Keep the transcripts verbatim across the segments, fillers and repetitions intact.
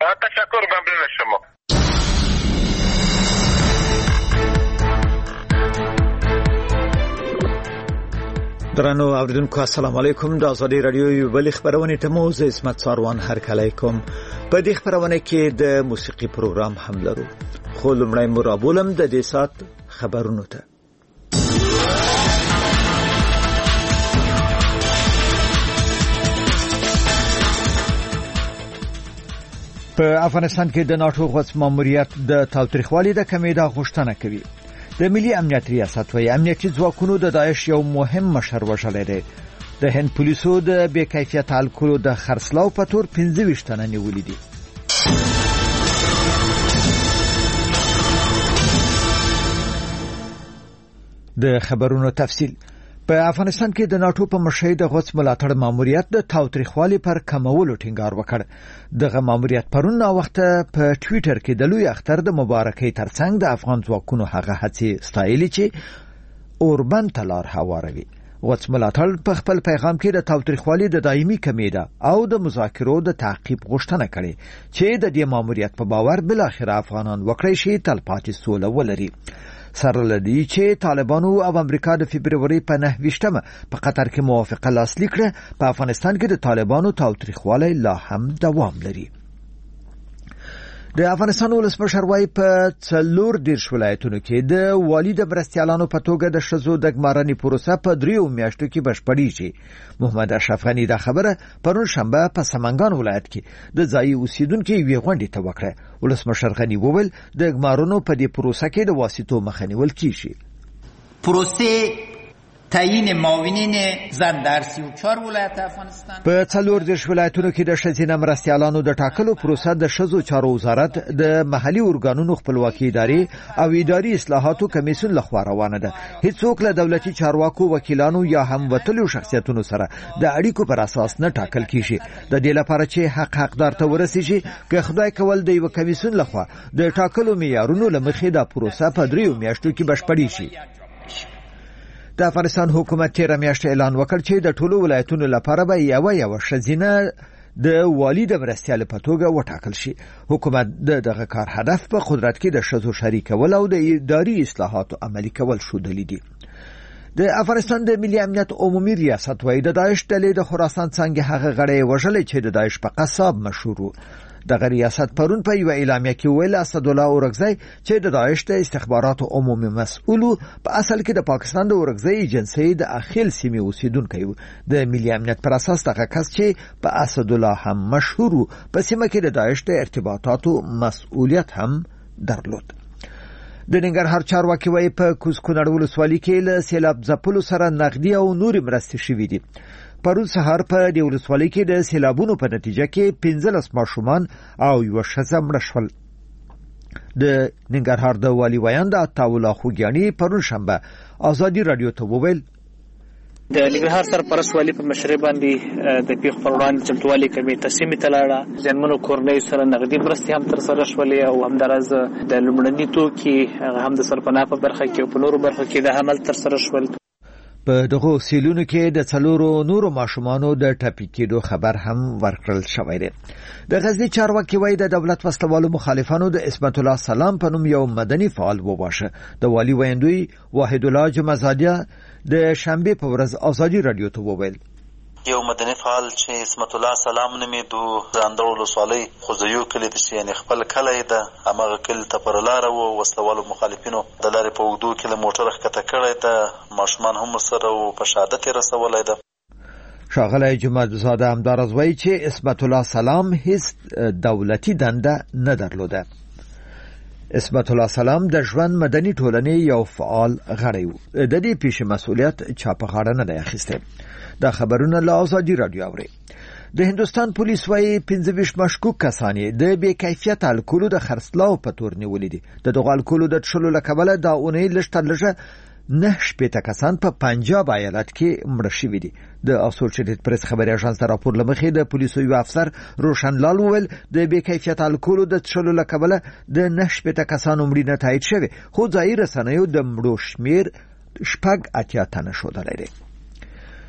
تشکر ممنون از شما. درنو اوریدونکو السلام علیکم. د ازادي رادیو یو بل خبرونه ته مو زه عصمت ساروان هرکلی کوم. په دې خبرونه کې د موسیقي پروګرام هم لرو، خو لمړی مو رابولم د دې سات خبرونو ته. په افغانستان کې د ناتو غوڅ ماموریت د تاوتریخوالي د کمیدا غوښتنه کوي. د ملي امنیت ریاست وايي امنیتي ځواکونو د داعش یو مهم مشر وژلی دی. د هند پولیسو د بې کیفیت الکولو د خرڅلاو په تور پنځه ویشت تنه نیولي دي. د خبرونو تفصیل. په افغانستان کې د ناتو په مشرۍ د غوڅ ملاتړ ماموریت د تاوتریخوالي پر کمولو ټینګار وکړ. دغه ماموریت پرون نا وخته په ټوئیټر کې د لوی اختر د مبارکۍ ترڅنګ د افغان ځواکونو هغه هڅې ستایلې چې اوربند ته لار هواروي. غوڅ ملاتړ په خپل پیغام کې د تاوتریخوالي د دایمي کمیدا او د مذاکرو د تعقیب غوښتنه کړې چې د دې ماموریت په باور بل اخر افغانان وکړي شي تلپاتې سوله ولري. سره لدی چې طالبانو او امریکا د فبرवरी په نهه ویشتمه په قطر کې موافقه لاسلیک کړه. په افغانستان کې د طالبانو تاوتریخوالی لا هم دوام لري. د افغانستان ولسمشر وايي په څلور دیرش ولایتونو کې د والي د مرستیالانو په توګه د ښځو د ګمارنې پروسه په دریو میاشتو کې بشپړېږي. محمد اشرف غني دا خبره پرون شنبه په سمنګان ولایت کې د ځایي اوسیدونکو یوې غونډې ته وکړه. ولسمشر غني وویل د ګمارنو په دې پروسه کې د واسطو مخه نیول کیږي. پروسه تعیین معاونین زن در سی و چهار ولایت افغانستان په څلور دیرش ولایتونو کې د ښځینه مرستیالانو د ټاکلو پروسه د ښځو چارو وزارت د محلي ارګانونو خپلواکي ادارې او اداري اصلاحاتو کمیسیون لخوا روانه ده. هیڅوک له دولتي چارواکو، وکیلانو یا هم وتلو شخصیتونو سره د اړیکو پر اساس نه ټاکل کیږي. د دې لپاره چې حق حقدار ته ورسیږي که خدای کول د یو کمیسیون لخوا د ټاکلو معیارونو لمخې د پروسه په دریو میاشتو کې بشپړې شي. د افغانستان حکومت تیر میاشت اعلان وکړ چې د ټولو ولایتونو لپاره به یو یو ښځینه د والي د مرستیال په توګه وټاکل شي. حکومت د دغه کار هدف په قدرت کې د ښځو شریکول او د اداري اصلاحاتو عملي کول ښودلي دي. د افغانستان د ملي امنیت عمومي ریاست وايي د داعش ډلې د خراسان څنګه هغه غړی وژلې چې د داعش په قصاب مشهور و. دغه ریاست پرون په یو اعلامیه کې ویل اسدالله اورګزی چې د داعش د استخباراتو عمومي مسؤل په اصل کې د پاکستان د اورګزی ایجنسی د اخیل سیمې اوسیدونکی و. د ملي امنیت پر اساس دغه کس چې په اسدالله هم مشهور په سیمه کې د داعش د ارتباطاتو مسؤلیت هم درلود. د ننګرهار چارواکي وايي په کوز کونړ ولسوالۍ کې له سیلاب ځپلو سره نغدي او نورې مرستې شوې دي. پرون سهار په دې ولسوالۍ کې د سیلابونو په نتیجه کې پنځلس ماشومان او یو ښځه مړه شول. د ننګرهار د والي ویاند عطاالله خوږیاني پرون شنبه ازادي رادیو ته وویل د ننګرهار سرپرست والي په مشرۍ باندې د پیښو پر وړاندې چمتووالي کمیټه سیمې ته لاړه. ځینمنو کورنیو سره نغدي مرستې هم ترسره شولې او همداراز د لومړني توکي هم د سرپناه په برخه کې او په نورو برخو کې د عمل ترسره شول. په دغه سیلونو کې د څلورو نورو ماشومانو د ټپي کېدو خبر هم ورکړل شوی دی. د غزني چارواکي وايي د دولت وسلوالو مخالفانو د عصمت الله سلام په نوم یو مدني فعال وواژه. د والي ویندوی واحد الله جمعزادیه د شنبه په ورځ ازادي رادیو ته وویل یو مدني فعال چې عصمت الله سلام نومیدو ځاندړ ولسوالۍ خوځیو کلی د یعنې خپل کلی ده هماغه کلي ته پر لاره و وسلوالو مخالفینو د لارې په اوږدو کې له موټره ښکته کړی ده. ماشومان هم ورسره و په شهادت یې رسولی ده. ښاغلی جمعزاده همداراز وایي چې عصمت الله سلام هیڅ دولتي دنده نه درلوده. عصمت الله سلام د ژوند مدني ټولنې یو فعال غړی و. د دې پیښې مسؤلیت چا په غاړه نه دی اخیستی. دا خبرونه له ازادي رادیو اوري. د هندوستان پولیس وايي پنځه ویشت مشکوک کسان د بې کیفیت الکولو د خرڅلاو په تور نیولې دي. د دغه الکولو د څښلو له کبله دا اونۍ لږ تر لږه نه شپېته کسان په پنجاب ایالت کې مړه شوي دي. د اسوسییټډ پریس خبري اژانس د راپور لمخې د پولیسو یو افسر روشن لال وویل د بې کیفیت الکولو د څښلو له کبله د نه شپېته کسانو مړینه تایید شوې، خو ځایي رسنیو د مړو شمیر شپږ اتیا تنه ښودلی دی.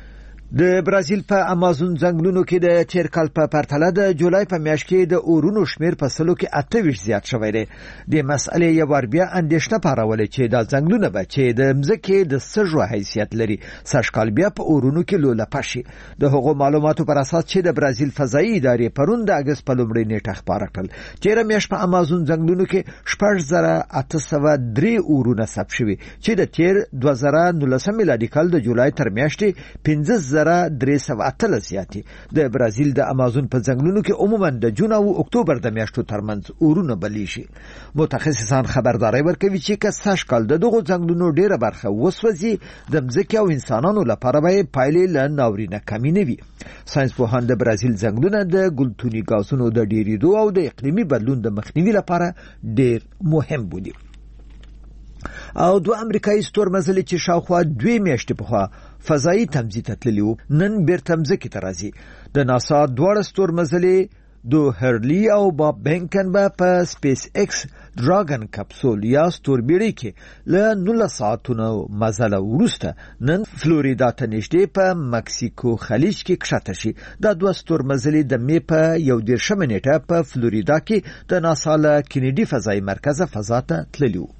د برازیل په امازون ځنګلونو کې د تیر کال په پرتله د جولای په میاشت کې د اورونو شمیر په سلو کې اته ویشت زیات شوی دی. د مسئلې یو ور بیا اندېښنه پارولې چې دا ځنګلونه به چې د مځکې د سږو حیثیت لري سږکال بیا په اورونو کې لولپه شي. د هغو معلوماتو پر اساس چې د برازیل فضایي ادارې پرون د اګست په لومړۍ نیټه خبره کړل تیره میاشت په امازون ځنګلونو کې شپږ زره اته سوه درې اورونه ثبت شوي چې د تیر دوه زره نولسم میلادي کال د جولای تر میاشتې پنځه زره درې سوه اتلس زیاتې. د برازیل د امازون په ځنګلونو کې عموما د جون او اکتوبر د میاشتو ترمنځ اورونه بلی شي. متخصصان خبرداري ورکوي چې که سږکال د دغو ځنګلونو ډیره برخه وسوځي د مځکې او انسانانو لپاره به پایلې له ناورینه کمې نه وي. ساینسپوهان د برازیل ځنګلونه د ګلتوني غازونو د ډیریدو او د اقلیمي بدلون د مخنیوي لپاره ډیر مهم بودي. او دو امریکایي ستورمزلې چې شاوخوا دوی میاشتې پخوا فضایي تمځي ته تللي وو نن بیرته مځکې ته راځي. د ناسا دواړه ستورمزلې دو هرلی او باب بینکن به په سپیس ایکس دراګن کپسول یا ستوربیړۍ کې له نولس ساعتونو مزله وروسته نن فلوریدا ته نږدې په مکسیکو خلیج کې کښته شي. دا دوه ستورمزلې د می په یو دېرشمه نیټه په فلوریدا کې د ناسا له کینیډي فضایي مرکزه فضا ته تللي وو.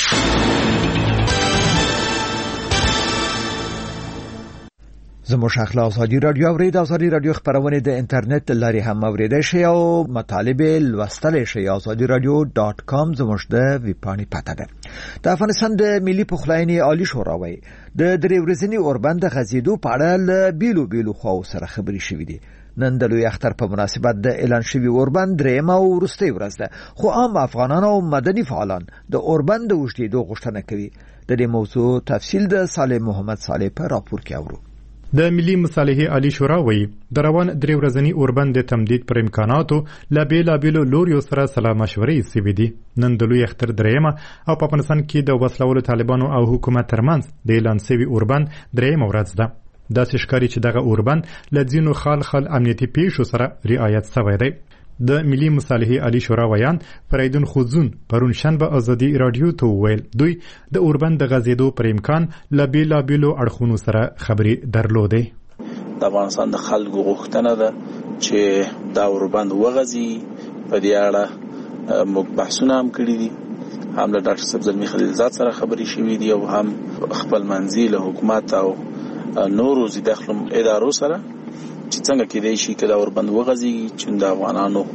زموږ اخلاق ازادي رادیو اورید ازادي رادیو خبرونه د انټرنیټ لاري هم اوریدای شئ او مطالب لوستل شئ ازادي رادیو ډاټ کام زموږ د ویب پاڼې پته ده. د افغانستان د ملي پخلاینې عالی شورا وایي د درې ورځنی اوربند د غزیدو په اړه له بیلو بیلو خواو سره خبري شوې دي. نن د لوی اختر په مناسبت د اعلان شوی اوربند درېیمه او وروستۍ ورځ ده خو عام افغانان او مدني فعالان د اوربند د اوږدېدو غوښتنه کوي. د دې موضوع تفصیل د صالح محمد صالح په راپور کې اورو. د ملي مصالحې عالی شورا وایي د روان درې ورځنی اوربند د تمدید پر امکاناتو له بېلابېلو لوریو سره سلا مشورې سوي دي. نن د لوی اختر درېیمه او په افغانستان کې د وسلوالو طالبانو او حکومت ترمنځ د اعلان شوي اوربند درېیمه ورځ ده. داسې ښکاري چې دغه اوربند له ځینو خال خال امنیتي پیښو سره رعایت شوی دی. د ملي مصالحې عالی شورا ویان فریدون خوزون پرون شنبه ازادي رادیو ته وویل دوی د اوربند د غځېدو پر امکان له بېلابېلو اړخونو سره خبرې درلودې. د افغانستان د خلکو غوښتنه ده چې دا اوربند وغځي. په دې اړه موږ بحثونه هم کړي دي، هم له ډاکټر صاحب زلمي خلیلزاد سره خبرې شوې دي او هم خپل منځي له حکومت او نورو زیدخلو ادارو سره چې څنګه کېدای شي که دا اوربند وغځي چې د افغانانو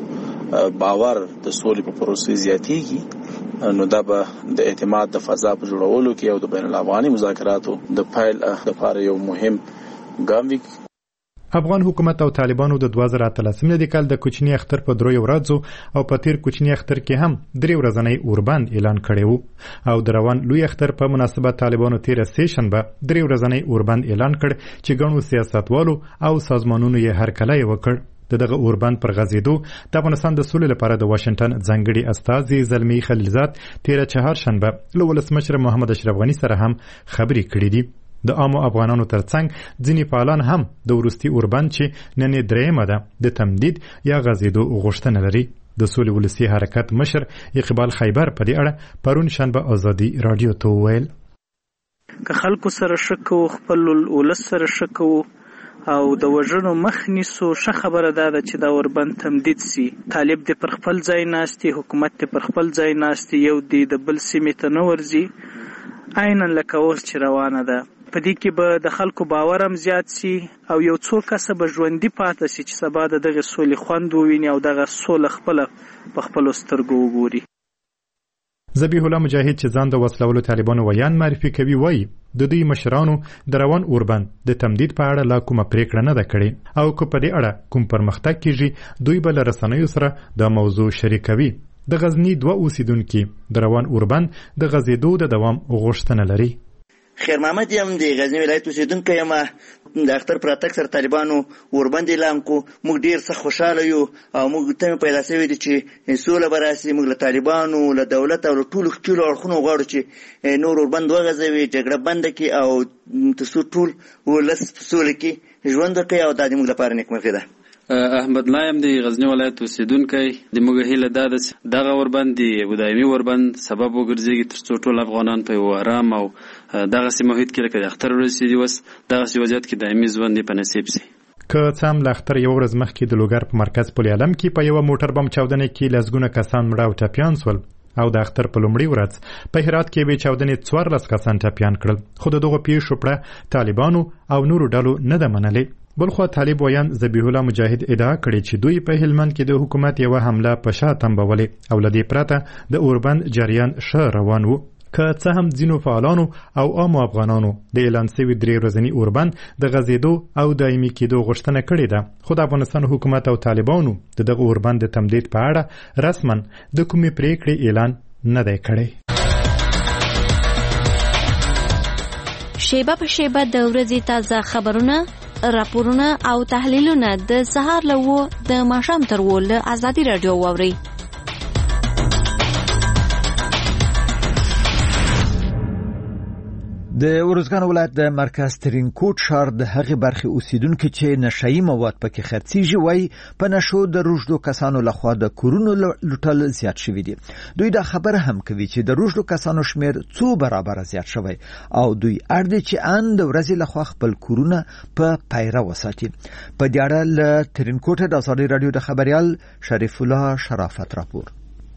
باور د سولې په پروسې زیاتېږي نو دا به د اعتماد د فضا په جوړولو کې او د بین الافغاني مذاکراتو د پیل لپاره یو مهم ګام وي. افغان حکومت او طالبانو د دوه زره اتلسم میلادي کال د کوچني اختر په دریو ورځو او په تیر کوچني اختر کې هم درې ورځنی اوربند اعلان کړی وو او د روان لوی اختر په مناسبت طالبانو تیر سه شنبه درې ورځنی اوربند اعلان کړ چې ګڼو سیاستوالو او سازمانونو یې هرکلی وکړ. د دغه اوربند پر غځېدو د افغانستان د سولې لپاره د واشنگټن ځانګړي استازي زلمي خلیلزاد تیر چهارشنبه له ولسمشر محمد اشرف غني سره هم خبرې کړې دي. د عامو افغانانو ترڅنګ ځینې فعالان هم د وروستي اوربند چې نن درېیمه ده د تمدید یا غځېدو غوښتنه لري. د سولې ولسي حرکت مشر اقبال خیبر په دې اړه پرون شنبه ازادي رادیو ته وویل که خلکو سره شکو خپل ولس سره شکو او د وژنو مخ نیسو ښه خبره ده چې دا اوربند تمدید سي. طالب دې پر خپل ځای ناستي، حکومت دې پر خپل ځای ناستي، یو دې د بل سیمې ته نه ورځي. عیناً لکه اوس چې روانه ده په دې کې به د خلکو باور هم زیات سي او یو څو کسه به ژوندي پاتې سي چې سبا د دغه سولې خوند وویني او دغه سوله خپله په خپلو سترګو وګوري. ذبیح الله مجاهد چې ځان د وسلوالو طالبانو ویان معرفي کوي وایي د دوی مشرانو د روان اوربند د تمدید په اړه لا کومه پریکړه نه ده کړې او که په دې اړه کوم پرمختګ کیږي دوی به له رسنیو سره د موضوع شریکوي. د غزنی دوه اوسیدونکي د روان اوربند د غځېدو د دوام غوښتنه لري. خیر محمد یم د غزنی ولایت اوسیدونکی یم. د اختر پر اتک سره طالبانو اوربند اعلان کو. موږ ډیر څه خوشاله یو او موږ ته پیدا شوی دی چې سوله به راسي. موږ له طالبانو له دولت او له ټولو ښکیلو اړخونو غواړو چې نور اوربند وغځوي، جګړه بنده کړي او تر څو ټول ولس په سوله کې ژوند وکړي او دا د موږ لپاره نیکمرغي ده. احمد لایم دی غزنی ولایت اوسیدونکی د موږ هیله دا ده چې دغه اوربند یو دایمي اوربند سبب وګرځي تر څو ټول افغانان په یو آرام او دغسې محیط کې لکه د اختر ورځې دي اوس دغسې وضعیت کې دایمي ژوند په نصیب سي. که څه هم له اختر یو ورځ مخکې د لوګر په مرکز پل علم کې په یوه موټر بم چاودنې کې لسګونه کسان مړه او ټپیان سول او د اختر په لومړۍ ورځ په هرات کې یوې چاودنې څوارلس کسان ټپیان کړل خو د دغو پیښو پړه طالبانو او نورو ډلو نه ده منلې. بلخوا طالب ویان ذبیح الله مجاهد ادعا کړې چې دوی په هلمند کې د حکومت یوه حمله په شا تنبولې او له دې پرته د اوربند جریان ښه روان و. که څه هم ځینو فعالانو او عامو افغانانو د اعلان سوي درې ورځني اوربند د غځېدو او دایمي کېدو غوښتنه کړې ده خو د افغانستان حکومت او طالبانو د دغه اوربند د تمدید په اړه رسما د کومې پرېکړې اعلان نه دی کړی. شیبه په شیبه د ورځې تازه خبرونه، راپورونه او تحلیلونه د سهار له اوو د ماښام تر اوو له ازادي راډیو واورئ. د ارزګان ولایت د مرکز ترینکوټ ښار د هغې برخې اوسیدونکي چې نشهیي مواد پکې خرڅیږي وایي په نشو د روږدو کسانو لخوا د کورونو لوټل زیات شوي دي. دوی دا خبره هم کوي چې د روږدو کسانو شمیر څو برابره زیات شوی او دوی اړ دي چې ان د ورځې لخوا خپل کورونه په پیره وساتي. په دې اړه له ترینکوټ د ازادي راډیو د خبریال شریف الله شرافت راپور.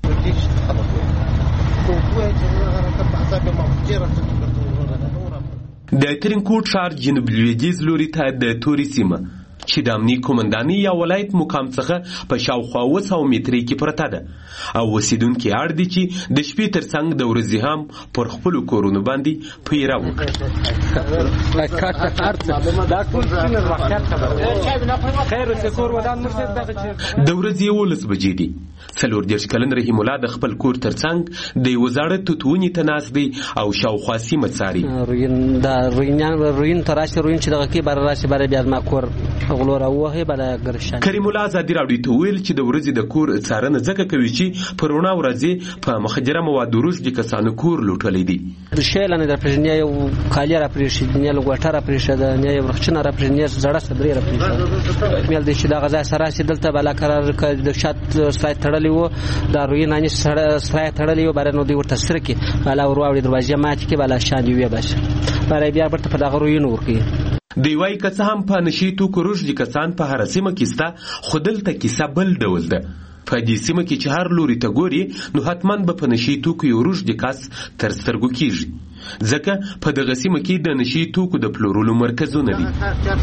د ترینکوټ ښار جنوب لویدیځ لوري ته د تورې سیمه چې د امني قومندانۍ یا ولایت مقام څخه په شاوخوا اوه سوه مترۍ کې پرته ده او اوسیدونکي اړ دي چې د شپې تر څنګ د ورځې هم پر خپلو کورونو باندې پیره وکړي. د ورځې یولس بجې دي. څلور دېرش کلن رحیم الله د خپل کور تر څنګ د یوه زاړه توت ونې ته ناست دی او شاوخوا سیمه څاري. روین ته راشي روین چې دغه کې بره راشي بره بیا زما کور کریم الله ازادي راډیو ته ویل چې د ورځې د کور څارنه ځکه کوي چې په روڼا ورځې په مخدره موادو روږدي کسانو کور لوټلی دی. شی لاندې راپرېږدي یو کالي راپرېښي یا لوګوټه راپرېښه ده یا یو رخچنه راپرېږدي زړه صدرې راپرېښه میل دی چې دغه ځای سره راشي دلته بالا قرار که د شات سرای تړلی و د روینانې سرای تړلی و برای نو دوی ورته سره کړي بالا ور واوړي دروازې ماتې کړي بالا شاندې ویې باسي برای بیا بیرته په دغه روینو ورکوي. دی وایي که څه هم په نشي توکو روږدي کسان په هره سیمه کې سته خو دلته کیسه بل ډول ده. په دې سیمه کې چې هر لوري ته ګوري نو حتما به په نشي توکو یو روږدي کس تر سترګو کېږي ځکه په دغه سیمه کې د نشي توکو د پلورلو مرکزونه دي.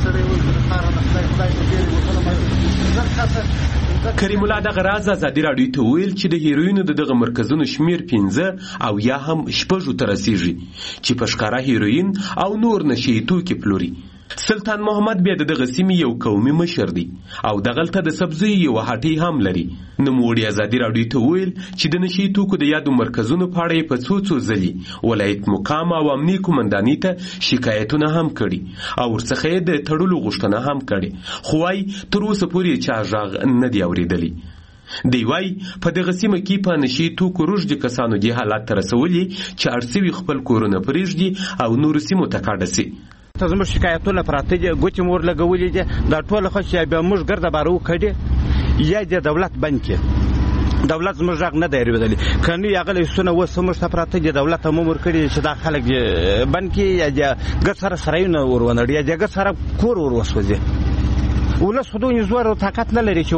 کریم الله دغه راز ازادي راډیو ته ویل چې د هیروینو د دغه مرکزونو شمیر پنځه او یا هم شپږو ته رسیږي چې په ښکاره هیروین او نور نشي توکي پلوري. سلطان محمد بیا د دغه سیمې یو قومي مشر دی او دغلته د سبزیو یوه هټۍ هم لري. نوموړي ازادي راډیو ته ویل چې د نشي توکو د یادو مرکزونو په اړه یې په څو څو ځلې ولایت مقام او امني قومندانۍ ته شکایتونه هم کړي او ورڅخه یې د تړلو غوښتنه هم کړې خو وایي تر اوسه پورې چا غږ نه دی اورېدلی. دی وایي په دغه سیمه کې په نشي توکو روږدي کسانو دې حالات ته رسولي چې اړ سوي خپل کورونه پرېږدي او نورو سیمو ته کډه سي. زموږ شکایتونه پراته دي ګوتې مور لګولې دي دا ټوله خو چې بیا موږ ګرده باره وکړي یا د دولت بند کړي دولت زموږ غږ نه دی اورېدلی که نه یې هغه لیستونه اوس زموږ ته پراته دي دولت هم امر کړي چې دا خلک بند کړي یا د ګډ سره سرایونه ور ونړي یا د ګډ سره کور ور وسوځي. ولس خو دوی زور او طاقت نه لري چې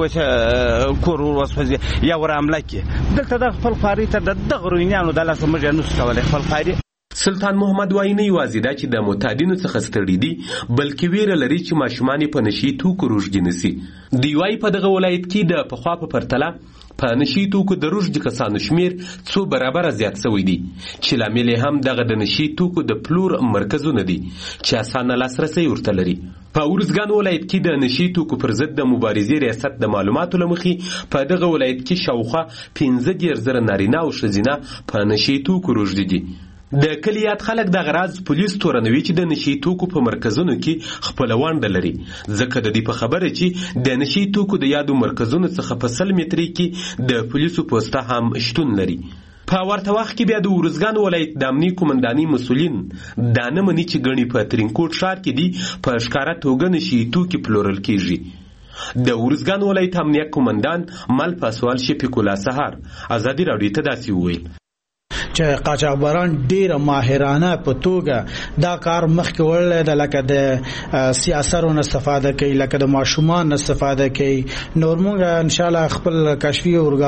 وسه کور ور وسوځي یا ور حمله کړي. دلته د خپل خواري ته د دغه روینیانو د لاسه موږ نه شو کولی خپل خواري. سلطان محمد وایي نه یوازې دا چې د معتادینو څخه ستړي دي بلکې ویره لري چې ماشومان په نشي توکو روږدي نسي. دوی وایي په دغه ولایت کې د پخوا په پرتله په نشي توکو د روږدي کسانو شمیر څو برابره زیات شوی دی چې لامل یې هم دغه د نشي توکو د پلور مرکزونه دي چې اسانه لاسرسی ورته لري. په ارزګان ولایت کې د نشي توکو پر ضد د مبارزې ریاست د معلوماتو له مخې په دغه ولایت کې شاوخوا پنځه دېرش زره نارینه او ښځینه په نشي توکو روږدي دي. د کلیات خلک د غراز پولیس تورنوي چې د نشي توکو په مرکزونو کې خپل ونډه لري ځکه د دې په خبره چې د نشي توکو د یادو مرکزونو څخه په سل مترۍ کې د پولیسو پوسټه هم شتون لري. په ورته وخت کې بیا د ارزګان ولایت د امني قومندانۍ مسؤلین دا نه مني چې ګڼې په ترینکوټ ښار کې دي په ښکاره توګه نشي توکي پلورل کېږي. د ورزګان ولایت امنیت قومندان مل پاسوال شفیق الله سهار ازادي راډیو ته داسې وویل چې قاچاقبران ډیره ماهرانه په توګه دا کار مخکې وړل د لکه د سیاستونو استفاده کوي لکه د ماشومان استفاده کوي نور موږ ان شاء الله خپل کشفي